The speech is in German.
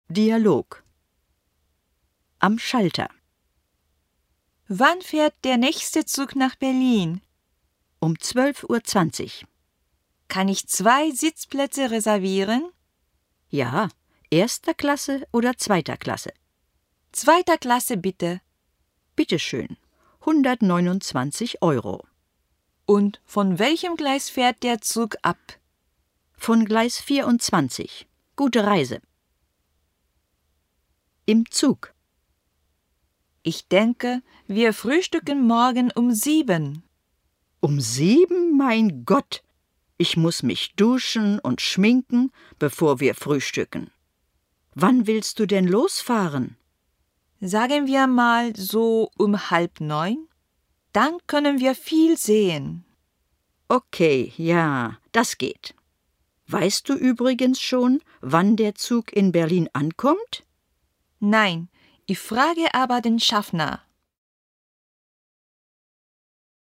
Dialog. Am Schalter. Wann fährt der nächste Zug nach Berlin? Um 12:20 Uhr. Kann ich 2 Sitzplätze reservieren? Ja, 1. Klasse oder 2. Klasse? 2. Klasse bitte. Bitteschön. 129 €. Und von welchem Gleis fährt der Zug ab? Von Gleis 24. Gute Reise. Im Zug. Ich denke, wir frühstücken morgen um 7. Um 7? Mein Gott! Ich muss mich duschen und schminken, bevor wir frühstücken. Wann willst du denn losfahren? Sagen wir mal so um 8:30. Dann können wir viel sehen. Okay, ja, das geht. Weißt du übrigens schon, wann der Zug in Berlin ankommt? Nein, ich frage aber den Schaffner.